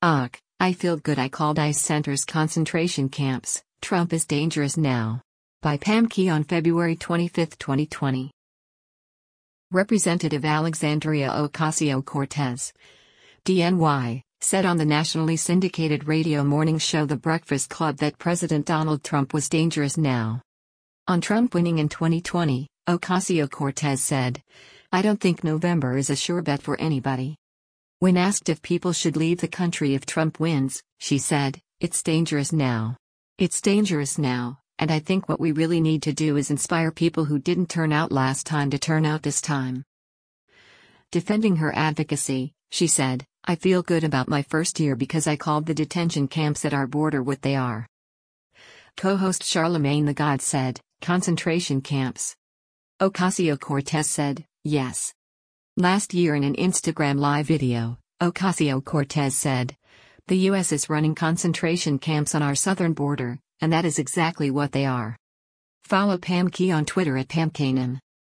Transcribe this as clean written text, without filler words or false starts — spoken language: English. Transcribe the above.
I feel good. I called ICE centers concentration camps. Trump is dangerous now. By Pam Key on February 25, 2020. Representative Alexandria Ocasio-Cortez, DNY, said on the nationally syndicated radio morning show The Breakfast Club that President Donald Trump was dangerous now. On Trump winning in 2020, Ocasio-Cortez said, "I don't think November is a sure bet for anybody." When asked if people should leave the country if Trump wins, she said, "It's dangerous now. It's dangerous now, and I think what we really need to do is inspire people who didn't turn out last time to turn out this time." Defending her advocacy, she said, "I feel good about my first year because I called the detention camps at our border what they are." Co-host Charlamagne Tha God said, "Concentration camps." Ocasio-Cortez said, "Yes." Last year in an Instagram live video, Ocasio-Cortez said, "The U.S. is running concentration camps on our southern border, and that is exactly what they are." Follow Pam Key on Twitter at PamKanan.